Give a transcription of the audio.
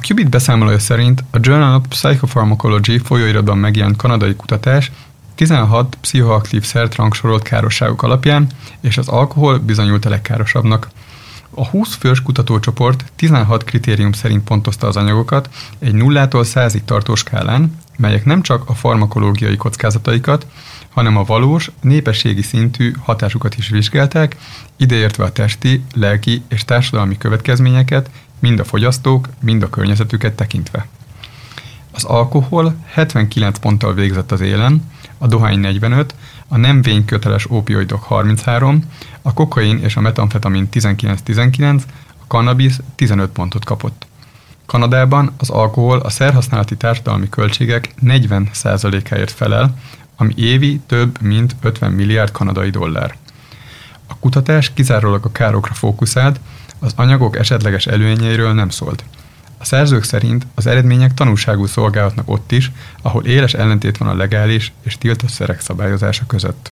Cubitt beszámolója szerint a Journal of Psychopharmacology folyóiratban megjelent kanadai kutatás 16 pszichoaktív szert rangsorolt károsságok alapján, és az alkohol bizonyult a legkárosabbnak. A 20 fős kutatócsoport 16 kritérium szerint pontozta az anyagokat egy 0-tól 100-ig tartó skálán, melyek nem csak a farmakológiai kockázataikat, hanem a valós, népességi szintű hatásukat is vizsgálták, ideértve a testi, lelki és társadalmi következményeket, mind a fogyasztók, mind a környezetüket tekintve. Az alkohol 79 ponttal végzett az élen, a dohány 45, a nem vényköteles opioidok 33, a kokain és a metamfetamin 19-19, a kannabisz 15 pontot kapott. Kanadában az alkohol a szerhasználati társadalmi költségek 40%-áért felel, ami évi több mint 50 milliárd kanadai dollár. A kutatás kizárólag a károkra fókuszált, az anyagok esetleges előnyeiről nem szólt. A szerzők szerint az eredmények tanulságul szolgálhatnak ott is, ahol éles ellentét van a legális és tiltott szerek szabályozása között.